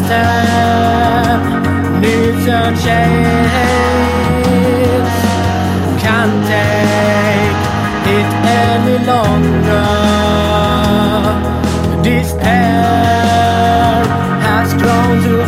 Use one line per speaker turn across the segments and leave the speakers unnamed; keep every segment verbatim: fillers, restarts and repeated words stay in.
step needs a change. Can't take it any longer. Despair has grown too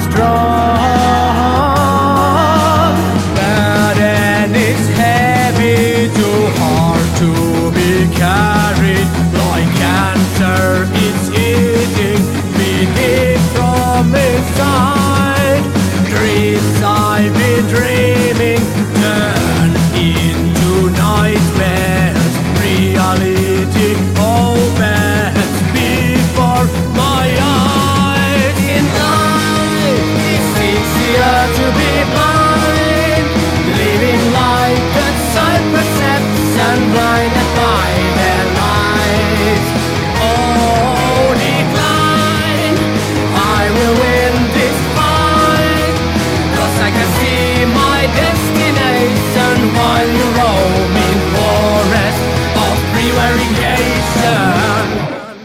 strong. Burden is heavy, too hard to be carried. Like cancer, it's eating me deep from inside. Dreams I've been dreaming turn into nightmares. Reality opens before my eyes. In life, it's easier to be blind, living like a self-perception, blinded by their lies. Oh, decline, I will win this fight, 'cause I can see my destination while you roam in forest of prevarication.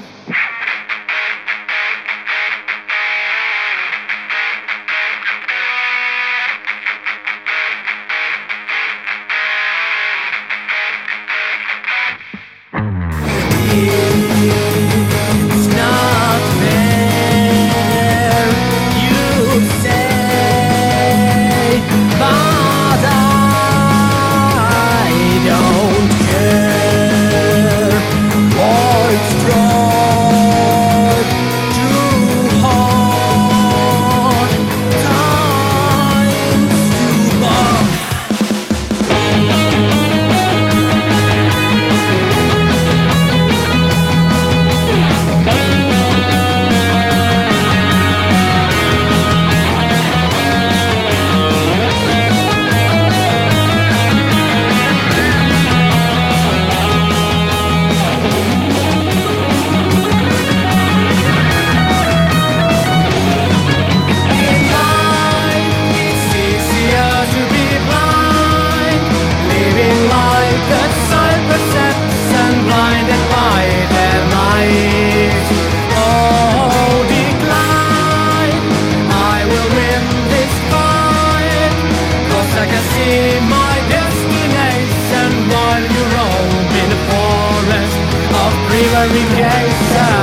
It's not fair, you say, but I don't care. Voice strong, too hard, times too long. In life, it's easier to be blind, living like a self-perception, blinded by their lies. Oh, decline, I will win this fight, 'cause I can see my destination while you roam in the forest of prevarication.